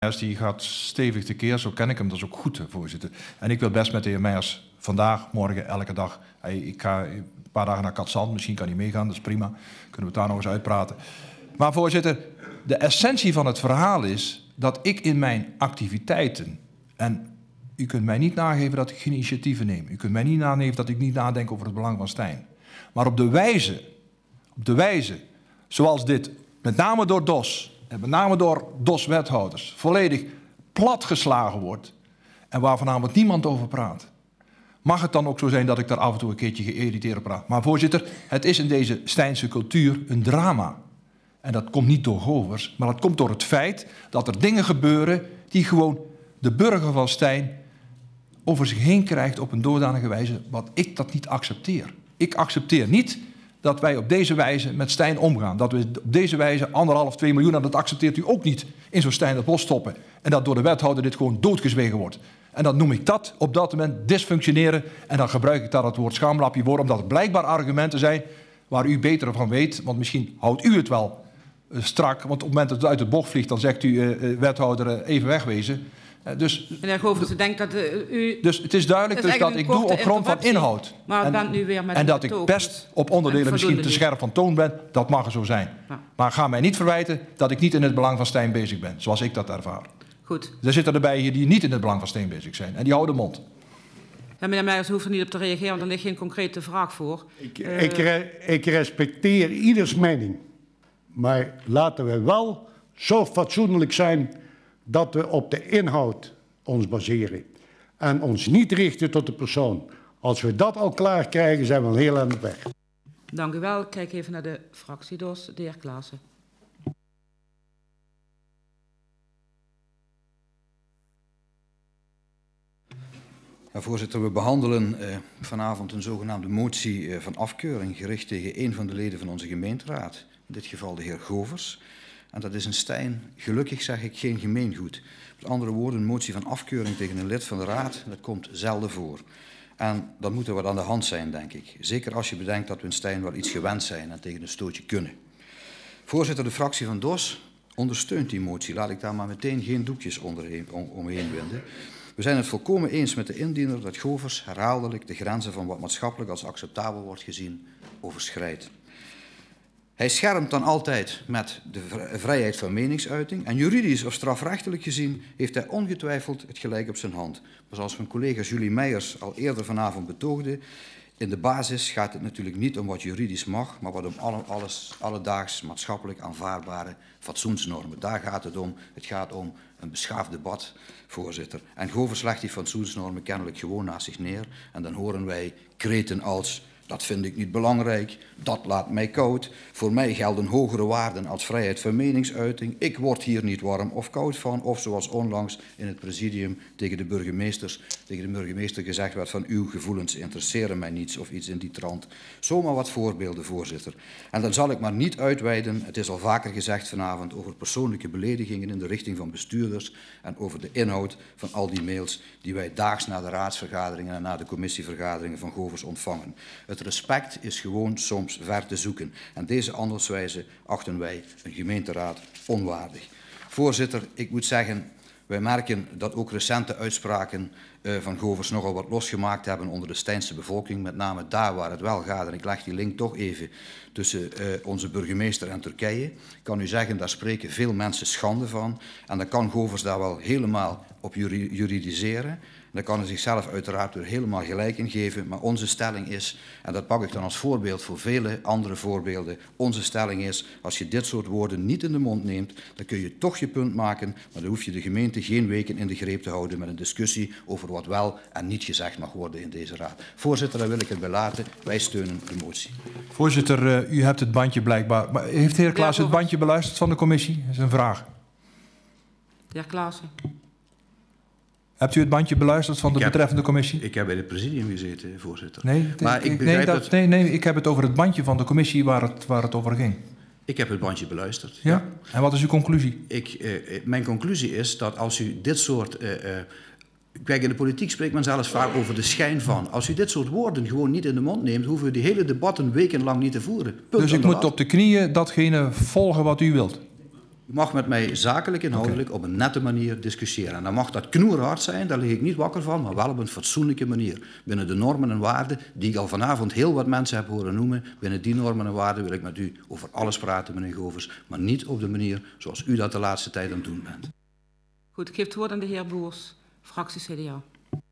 Die gaat stevig tekeer, zo ken ik hem, dat is ook goed, voorzitter. En ik wil best met de heer Meijers vandaag, morgen, elke dag. Ik ga een paar dagen naar Katzand, misschien kan hij meegaan, dat is prima. Kunnen we het daar nog eens uitpraten. Maar voorzitter, de essentie van het verhaal is dat ik in mijn activiteiten, en u kunt mij niet nageven dat ik geen initiatieven neem. U kunt mij niet nageven dat ik niet nadenk over het belang van Stijn. Maar op de wijze zoals dit, met name door DOS, en met name door DOS-wethouders, volledig platgeslagen wordt en waar vanavond niemand over praat. Mag het dan ook zo zijn dat ik daar af en toe een keertje geïrriteerd op praat? Maar voorzitter, het is in deze Stijnse cultuur een drama. En dat komt niet door Govers, maar dat komt door het feit dat er dingen gebeuren die gewoon de burger van Stijn over zich heen krijgt op een doodanige wijze, wat ik dat niet accepteer. Ik accepteer niet dat wij op deze wijze met Stijn omgaan. Dat we op deze wijze 1,5, 2 miljoen, en dat accepteert u ook niet, in zo'n Stijn het bos stoppen. En dat door de wethouder dit gewoon doodgezwegen wordt. En dan noem ik dat op dat moment dysfunctioneren. En dan gebruik ik daar het woord schaamlapje voor, omdat het blijkbaar argumenten zijn waar u beter van weet. Want misschien houdt u het wel strak. Want op het moment dat het uit de bocht vliegt, dan zegt u, wethouder, even wegwezen. Meneer Govers, u denkt dat u... Dus het is duidelijk dus dat ik doe op grond van inhoud. Maar u bent nu weer met en dat ik best op onderdelen misschien te scherp van toon ben, dat mag er zo zijn. Ja. Maar ga mij niet verwijten dat ik niet in het belang van Stijn bezig ben, zoals ik dat ervaar. Goed. Er zitten erbij hier die niet in het belang van Stijn bezig zijn. En die houden mond. Ja, meneer Meijers hoeft er niet op te reageren, want er ligt geen concrete vraag voor. Ik respecteer ieders mening. Maar laten we wel zo fatsoenlijk zijn dat we op de inhoud ons baseren. En ons niet richten tot de persoon. Als we dat al klaar krijgen, zijn we al heel aan de weg. Dank u wel. Kijk even naar de fractiedoos. De heer Klaassen. Ja, voorzitter, we behandelen vanavond een zogenaamde motie van afkeuring gericht tegen een van de leden van onze gemeenteraad. In dit geval de heer Govers. En dat is in Stijn, gelukkig zeg ik, geen gemeengoed. Met andere woorden, een motie van afkeuring tegen een lid van de raad, dat komt zelden voor. En dan moet er wat aan de hand zijn, denk ik. Zeker als je bedenkt dat we in Stijn wel iets gewend zijn en tegen een stootje kunnen. Voorzitter, de fractie van DOS ondersteunt die motie. Laat ik daar maar meteen geen doekjes omheen winden. We zijn het volkomen eens met de indiener dat Govers herhaaldelijk de grenzen van wat maatschappelijk als acceptabel wordt gezien overschrijdt. Hij schermt dan altijd met de vrijheid van meningsuiting en juridisch of strafrechtelijk gezien heeft hij ongetwijfeld het gelijk op zijn hand. Maar zoals mijn collega Julie Meijers al eerder vanavond betoogde, in de basis gaat het natuurlijk niet om wat juridisch mag, maar wat om alledaags maatschappelijk aanvaardbare fatsoensnormen. Daar gaat het om. Het gaat om een beschaafd debat, voorzitter. En Govers legt die fatsoensnormen kennelijk gewoon naast zich neer. En dan horen wij kreten als: dat vind ik niet belangrijk, dat laat mij koud. Voor mij gelden hogere waarden als vrijheid van meningsuiting. Ik word hier niet warm of koud van. Of zoals onlangs in het presidium tegen de burgemeester gezegd werd van: uw gevoelens interesseren mij niets, of iets in die trant. Zomaar wat voorbeelden, voorzitter. En dan zal ik maar niet uitweiden, het is al vaker gezegd vanavond, over persoonlijke beledigingen in de richting van bestuurders en over de inhoud van al die mails die wij daags na de raadsvergaderingen en na de commissievergaderingen van Govers ontvangen. Het respect is gewoon soms ver te zoeken. En deze handelwijze achten wij een gemeenteraad onwaardig. Voorzitter, ik moet zeggen, wij merken dat ook recente uitspraken van Govers nogal wat losgemaakt hebben onder de Stijnse bevolking. Met name daar waar het wel gaat. En ik leg die link toch even tussen onze burgemeester en Turkije. Ik kan u zeggen, daar spreken veel mensen schande van. En dan kan Govers daar wel helemaal op juridiseren. Daar kan hij zichzelf uiteraard weer helemaal gelijk in geven. Maar onze stelling is, en dat pak ik dan als voorbeeld voor vele andere voorbeelden. Onze stelling is, als je dit soort woorden niet in de mond neemt, dan kun je toch je punt maken. Maar dan hoef je de gemeente geen weken in de greep te houden met een discussie over wat wel en niet gezegd mag worden in deze raad. Voorzitter, daar wil ik het bij laten. Wij steunen de motie. Voorzitter, u hebt het bandje blijkbaar. Maar heeft de heer Klaassen het bandje beluisterd van de commissie? Dat is een vraag. De heer Klaassen. Hebt u het bandje beluisterd van de betreffende commissie? Ik heb bij het presidium gezeten, voorzitter. Nee, ik heb het over het bandje van de commissie waar het over ging. Ik heb het bandje beluisterd. Ja? En wat is uw conclusie? Mijn conclusie is dat als u dit soort... Kijk, in de politiek spreekt men zelfs vaak over de schijn van. Als u dit soort woorden gewoon niet in de mond neemt, hoeven we die hele debatten wekenlang niet te voeren. Dus ik moet op de knieën datgene volgen wat u wilt? U mag met mij zakelijk inhoudelijk op een nette manier discussiëren. En dan mag dat knoerhard zijn, daar lig ik niet wakker van, maar wel op een fatsoenlijke manier. Binnen de normen en waarden die ik al vanavond heel wat mensen heb horen noemen, binnen die normen en waarden wil ik met u over alles praten, meneer Govers, maar niet op de manier zoals u dat de laatste tijd aan het doen bent. Goed, ik geef het woord aan de heer Boers, fractie CDA.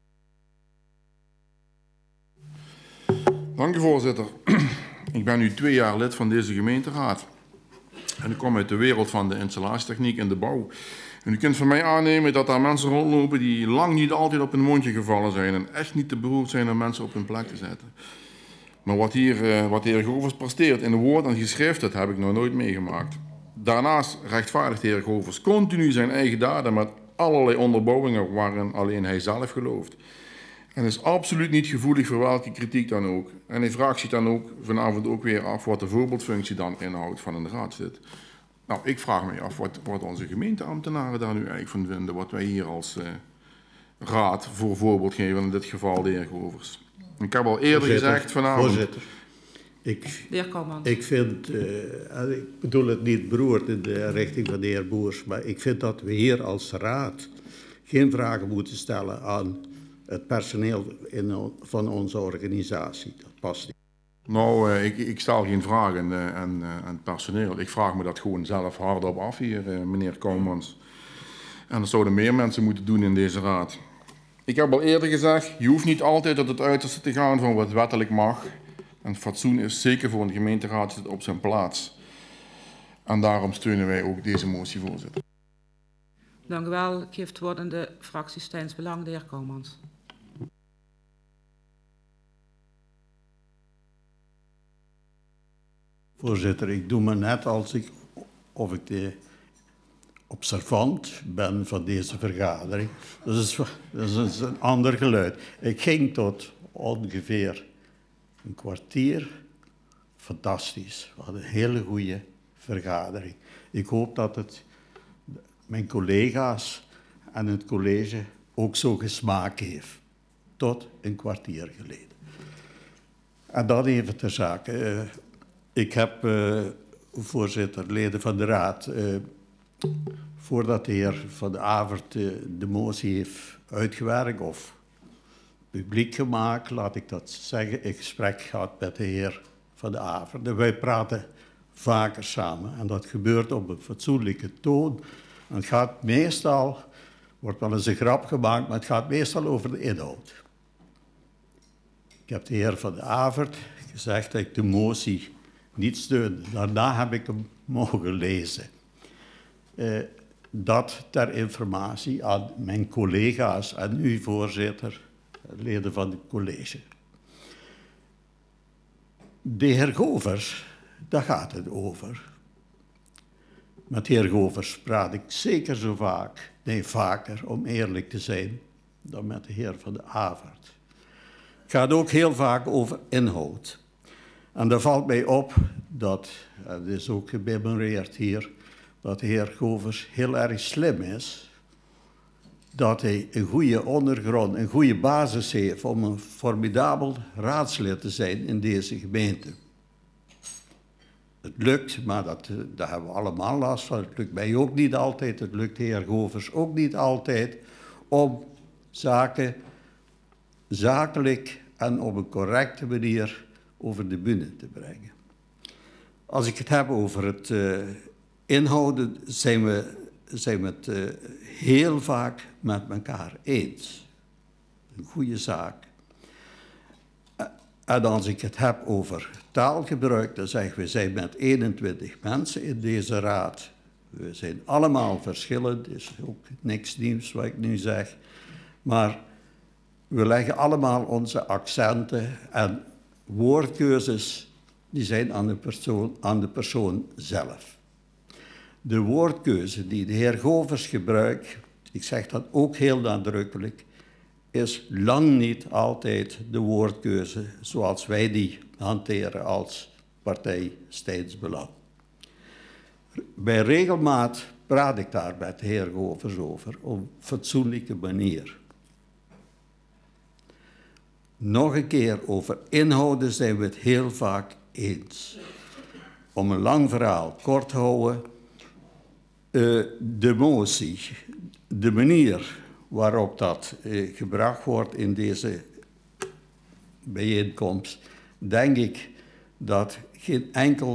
Dank u, voorzitter. Ik ben nu 2 jaar lid van deze gemeenteraad. En ik kom uit de wereld van de installatietechniek en de bouw. En u kunt van mij aannemen dat daar mensen rondlopen die lang niet altijd op hun mondje gevallen zijn en echt niet te beroerd zijn om mensen op hun plek te zetten. Maar wat de heer Govers presteert in woord en geschrift, dat heb ik nog nooit meegemaakt. Daarnaast rechtvaardigt de heer Govers continu zijn eigen daden met allerlei onderbouwingen waarin alleen hij zelf gelooft. En is absoluut niet gevoelig voor welke kritiek dan ook. En hij vraagt zich dan ook vanavond ook weer af wat de voorbeeldfunctie dan inhoudt van een raadslid. Nou, ik vraag me af wat onze gemeenteambtenaren daar nu eigenlijk van vinden. Wat wij hier als raad voor voorbeeld geven, in dit geval de heer Govers. Ik heb al eerder gezegd vanavond... Voorzitter, ik vind, ik bedoel het niet beroerd in de richting van de heer Boers, maar ik vind dat we hier als raad geen vragen moeten stellen aan het personeel van onze organisatie. Dat past niet. Nou, ik stel geen vragen aan het personeel. Ik vraag me dat gewoon zelf hardop af hier, meneer Kouwmans. En dat zouden meer mensen moeten doen in deze raad. Ik heb al eerder gezegd, je hoeft niet altijd tot het uiterste te gaan van wat wettelijk mag. En fatsoen is zeker voor een gemeenteraad op zijn plaats. En daarom steunen wij ook deze motie, voorzitter. Dank u wel. Ik geef het woord aan de fractie Steins Belang, de heer Kouwmans. Voorzitter, ik doe me net of ik de observant ben van deze vergadering. Dat is een ander geluid. Ik ging tot ongeveer een kwartier. Fantastisch. We hadden een hele goede vergadering. Ik hoop dat mijn collega's en het college ook zo gesmaakt heeft. Tot een kwartier geleden. En dan even ter zake. Ik heb, voorzitter, leden van de raad, voordat de heer Van de Avert de motie heeft uitgewerkt of publiek gemaakt, laat ik dat zeggen, in gesprek gehad met de heer Van de Avert. En wij praten vaker samen en dat gebeurt op een fatsoenlijke toon. En het gaat meestal, wordt wel eens een grap gemaakt, maar het gaat meestal over de inhoud. Ik heb de heer Van de Avert gezegd dat ik de motie niet steunde. Daarna heb ik hem mogen lezen. Dat ter informatie aan mijn collega's en u, voorzitter, leden van het college. De heer Govers, daar gaat het over. Met de heer Govers praat ik zeker zo vaak, nee vaker, om eerlijk te zijn, dan met de heer Van de Avert. Het gaat ook heel vaak over inhoud. En daar valt mij op dat, het is ook gememoreerd hier, dat de heer Govers heel erg slim is. Dat hij een goede ondergrond, een goede basis heeft om een formidabel raadslid te zijn in deze gemeente. Het lukt, maar daar hebben we allemaal last van. Het lukt mij ook niet altijd, het lukt de heer Govers ook niet altijd, om zaken zakelijk en op een correcte manier over de bühne te brengen. Als ik het heb over het inhouden, zijn we het heel vaak met elkaar eens. Een goede zaak. En als ik het heb over taalgebruik, dan zeg ik, we zijn met 21 mensen in deze raad. We zijn allemaal verschillend, is ook niks nieuws wat ik nu zeg. Maar we leggen allemaal onze accenten en woordkeuzes, die zijn aan de persoon zelf. De woordkeuze die de heer Govers gebruikt, ik zeg dat ook heel nadrukkelijk, is lang niet altijd de woordkeuze zoals wij die hanteren als partij Steins Belang. Bij regelmaat praat ik daar met de heer Govers over op een fatsoenlijke manier. Nog een keer, over inhouden zijn we het heel vaak eens. Om een lang verhaal kort te houden, De motie, de manier waarop dat gebracht wordt in deze bijeenkomst, denk ik dat geen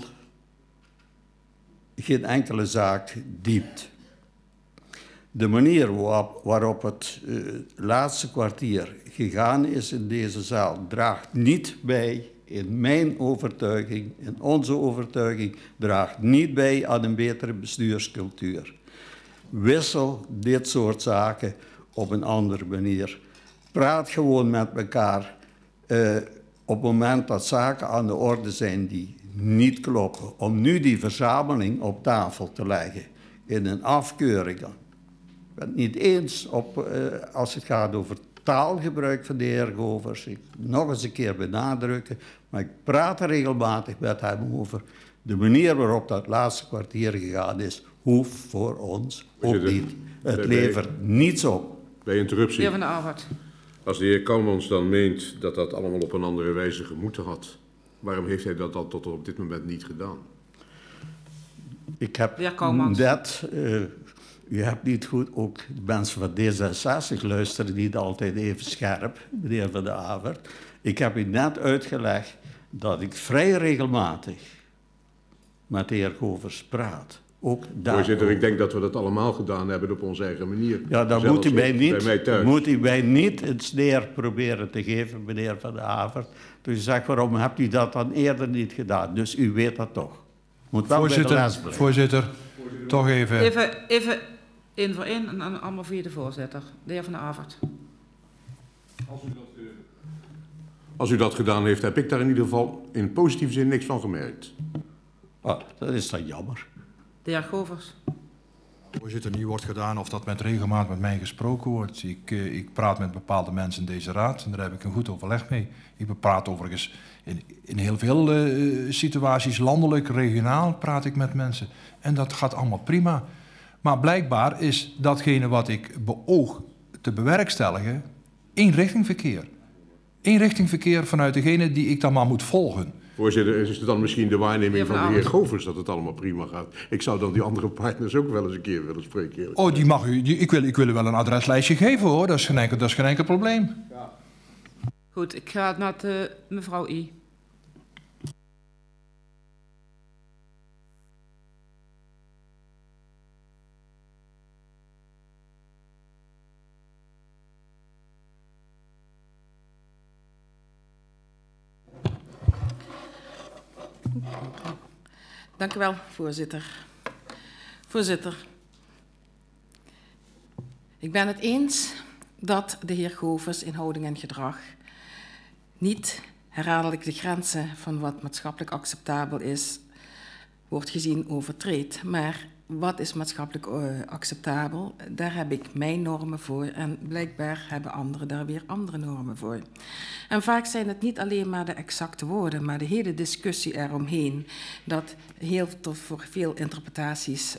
enkele zaak diept. De manier waarop het laatste kwartier gegaan is in deze zaal draagt niet bij, in mijn overtuiging, in onze overtuiging, draagt niet bij aan een betere bestuurscultuur. Wissel dit soort zaken op een andere manier. Praat gewoon met elkaar op het moment dat zaken aan de orde zijn die niet kloppen. Om nu die verzameling op tafel te leggen in een afkeuring. Ik ben het niet eens als het gaat over taalgebruik van de heer Govers. Ik nog eens een keer benadrukken, maar ik praat er regelmatig met hem over. De manier waarop dat laatste kwartier gegaan is, hoeft voor ons ook niet. Het levert niets op. Bij De interruptie. heer Van der Avert. Als de heer Kouwmans dan meent dat dat allemaal op een andere wijze gemoeten had, waarom heeft hij dat dan tot op dit moment niet gedaan? Ik heb De heer Kouwmans. net, u hebt niet goed, ook de mensen van D66 luisteren niet altijd even scherp, meneer Van der Avert. Ik heb u net uitgelegd dat ik vrij regelmatig met de heer Govers praat. Ook Voorzitter, ik denk dat we dat allemaal gedaan hebben op onze eigen manier. Ja, dan Zelfs moet u mij bij mij thuis. niet een sneer proberen te geven, meneer Van der Avert. Dus u zegt, waarom hebt u dat dan eerder niet gedaan? Dus u weet dat toch. Moet wel bij de les blijven. Voorzitter, toch even. Even één voor één en dan allemaal via de voorzitter. De heer Van der Avert. Als u dat gedaan heeft, heb ik daar in ieder geval in positieve zin niks van gemerkt. Ah, dat is dan jammer. De heer Govers. Voorzitter, nu wordt gedaan of dat met regelmaat met mij gesproken wordt. Ik praat met bepaalde mensen in deze raad en daar heb ik een goed overleg mee. Ik praat overigens in heel veel situaties, landelijk, regionaal, praat ik met mensen. En dat gaat allemaal prima. Maar blijkbaar is datgene wat ik beoog te bewerkstelligen eenrichtingverkeer. Eenrichtingverkeer vanuit degene die ik dan maar moet volgen. Voorzitter, is het dan misschien de waarneming Heer Van van de heer Avert. Govers dat het allemaal prima gaat? Ik zou dan die andere partners ook wel eens een keer willen spreken. Oh, die mag u. Ik wil u wel een adreslijstje geven hoor. Dat is geen enkel probleem. Goed, ik ga met mevrouw I. Dank u wel, voorzitter. Voorzitter, ik ben het eens dat de heer Govers in houding en gedrag niet herhaaldelijk de grenzen van wat maatschappelijk acceptabel is, wordt gezien overtreedt. Maar wat is maatschappelijk acceptabel? Daar heb ik mijn normen voor en blijkbaar hebben anderen daar weer andere normen voor. En vaak zijn het niet alleen maar de exacte woorden, maar de hele discussie eromheen, dat voor veel interpretaties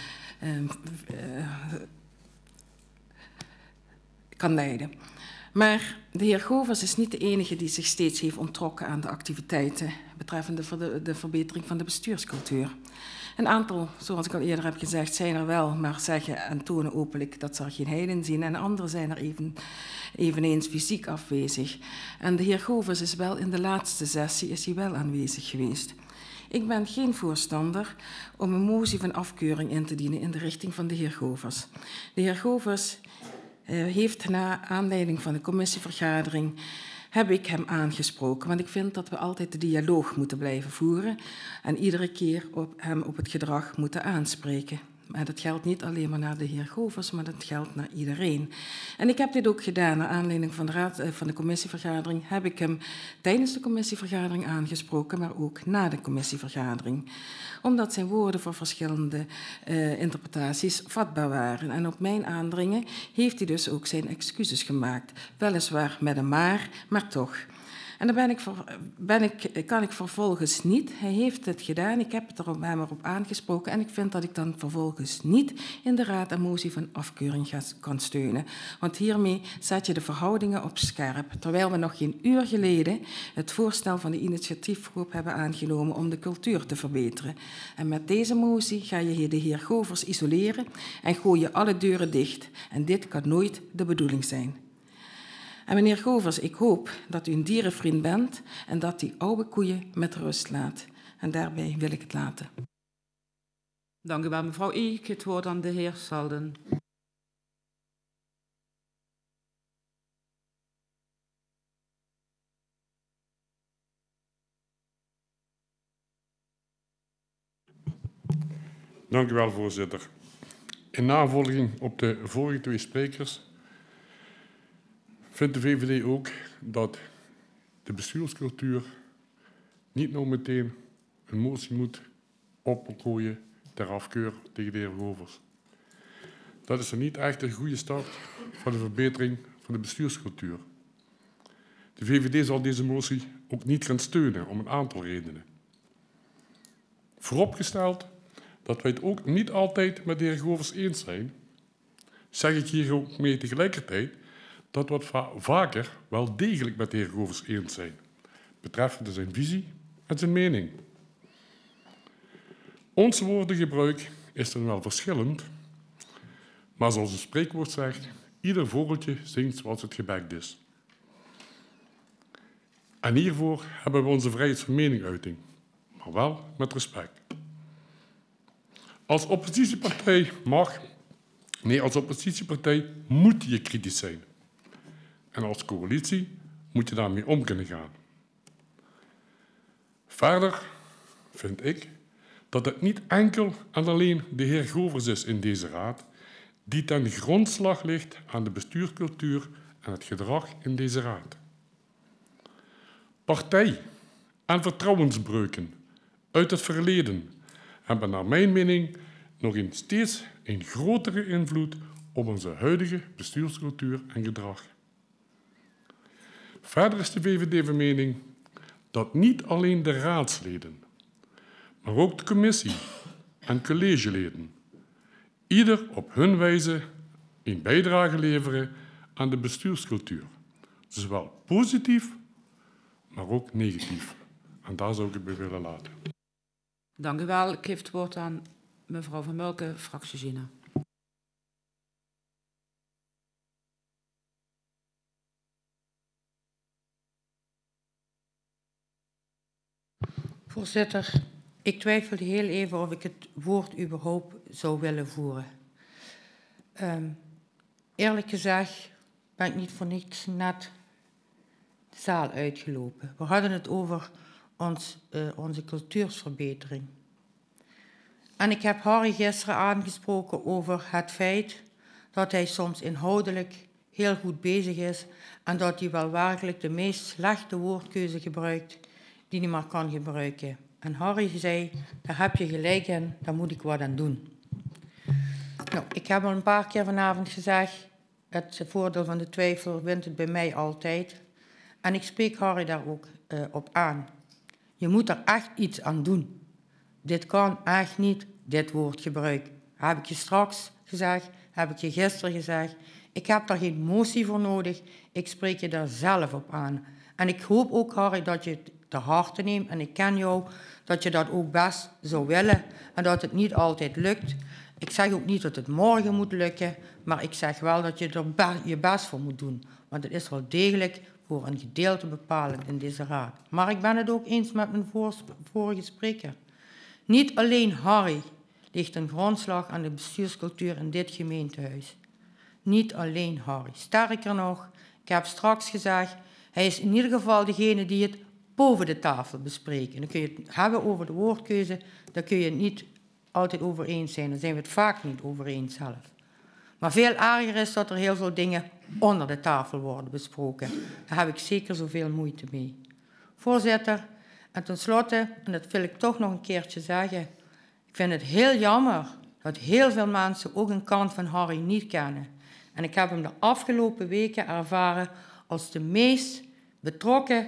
kan leiden. Maar de heer Govers is niet de enige die zich steeds heeft onttrokken aan de activiteiten betreffende de verbetering van de bestuurscultuur. Een aantal, zoals ik al eerder heb gezegd, zijn er wel, maar zeggen en tonen openlijk dat ze er geen heil in zien. En anderen zijn er eveneens fysiek afwezig. En de heer Govers is wel in de laatste sessie is hij wel aanwezig geweest. Ik ben geen voorstander om een motie van afkeuring in te dienen in de richting van de heer Govers. De heer Govers heeft na aanleiding van de commissievergadering heb ik hem aangesproken. Want ik vind dat we altijd de dialoog moeten blijven voeren en iedere keer hem op het gedrag moeten aanspreken. Maar dat geldt niet alleen maar naar de heer Govers, maar dat geldt naar iedereen. En ik heb dit ook gedaan. Naar aanleiding van de commissievergadering heb ik hem tijdens de commissievergadering aangesproken, maar ook na de commissievergadering. Omdat zijn woorden voor verschillende interpretaties vatbaar waren. En op mijn aandringen heeft hij dus ook zijn excuses gemaakt. Weliswaar met een maar toch. En dan kan ik vervolgens niet. Hij heeft het gedaan, ik heb het er hem erop aangesproken en ik vind dat ik dan vervolgens niet in de raad een motie van afkeuring kan steunen. Want hiermee zet je de verhoudingen op scherp. Terwijl we nog geen uur geleden het voorstel van de initiatiefgroep hebben aangenomen om de cultuur te verbeteren. En met deze motie ga je de heer Govers isoleren en gooi je alle deuren dicht. En dit kan nooit de bedoeling zijn. En meneer Govers, ik hoop dat u een dierenvriend bent en dat die oude koeien met rust laat. En daarbij wil ik het laten. Dank u wel, mevrouw Eek. Het woord aan de heer Salden. Dank u wel, voorzitter. In navolging op de vorige twee sprekers vindt de VVD ook dat de bestuurscultuur niet nog meteen een motie moet opgooien ter afkeur tegen de heer Govers. Dat is er niet echt een goede start voor de verbetering van de bestuurscultuur. De VVD zal deze motie ook niet gaan steunen om een aantal redenen. Vooropgesteld dat wij het ook niet altijd met de heer Govers eens zijn, zeg ik hier ook mee tegelijkertijd dat we het vaker wel degelijk met de heer Govers eens zijn, betreffende zijn visie en zijn mening. Ons woordengebruik is dan wel verschillend, maar zoals een spreekwoord zegt, ieder vogeltje zingt zoals het gebekt is. En hiervoor hebben we onze vrijheid van meningsuiting, maar wel met respect. Als oppositiepartij moet je kritisch zijn. En als coalitie moet je daarmee om kunnen gaan. Verder vind ik dat het niet enkel en alleen de heer Govers is in deze raad die ten grondslag ligt aan de bestuurscultuur en het gedrag in deze raad. Partij- en vertrouwensbreuken uit het verleden hebben naar mijn mening nog steeds een grotere invloed op onze huidige bestuurscultuur en gedrag. Verder is de VVD van mening dat niet alleen de raadsleden, maar ook de commissie en collegeleden ieder op hun wijze een bijdrage leveren aan de bestuurscultuur. Zowel positief, maar ook negatief. En daar zou ik het bij willen laten. Dank u wel. Ik geef het woord aan mevrouw Van Mulken, fractie Gina. Voorzitter, ik twijfelde heel even of ik het woord überhaupt zou willen voeren. Eerlijk gezegd ben ik niet voor niets net de zaal uitgelopen. We hadden het over onze cultuursverbetering. En ik heb Harry gisteren aangesproken over het feit dat hij soms inhoudelijk heel goed bezig is en dat hij wel werkelijk de meest slechte woordkeuze gebruikt die hij maar kan gebruiken. En Harry zei, daar heb je gelijk in, daar moet ik wat aan doen. Nou, ik heb al een paar keer vanavond gezegd, het voordeel van de twijfel wint het bij mij altijd. En ik spreek Harry daar ook op aan. Je moet er echt iets aan doen. Dit kan echt niet, dit woordgebruik. Heb ik je straks gezegd, heb ik je gisteren gezegd. Ik heb daar geen motie voor nodig, ik spreek je daar zelf op aan. En ik hoop ook, Harry, dat je het te harte neemt, en ik ken jou, dat je dat ook best zou willen en dat het niet altijd lukt. Ik zeg ook niet dat het morgen moet lukken, maar ik zeg wel dat je er je best voor moet doen. Want het is wel degelijk voor een gedeelte bepalend in deze raad. Maar ik ben het ook eens met mijn vorige spreker. Niet alleen Harry ligt een grondslag aan de bestuurscultuur in dit gemeentehuis. Niet alleen Harry. Sterker nog, ik heb straks gezegd, hij is in ieder geval degene die het boven de tafel bespreekt. Dan kun je het hebben over de woordkeuze, daar kun je het niet altijd over eens zijn. Daar zijn we het vaak niet over eens zelf. Maar veel erger is dat er heel veel dingen onder de tafel worden besproken. Daar heb ik zeker zoveel moeite mee. Voorzitter, en tenslotte, en dat wil ik toch nog een keertje zeggen, ik vind het heel jammer dat heel veel mensen ook een kant van Harry niet kennen. En ik heb hem de afgelopen weken ervaren als de meest betrokken,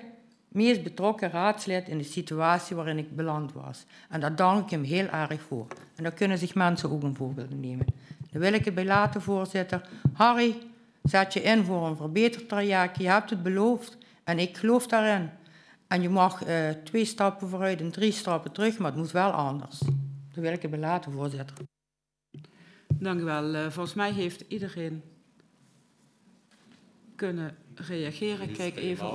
meest betrokken raadslid in de situatie waarin ik beland was. En daar dank ik hem heel erg voor. En daar kunnen zich mensen ook een voorbeeld nemen. Daar wil ik het bij laten, voorzitter. Harry, zet je in voor een verbeterd traject. Je hebt het beloofd en ik geloof daarin. En je mag 2 stappen vooruit en 3 stappen terug, maar het moet wel anders. Daar wil ik het bij laten, voorzitter. Dank u wel. Volgens mij heeft iedereen kunnen reageren. Ik kijk even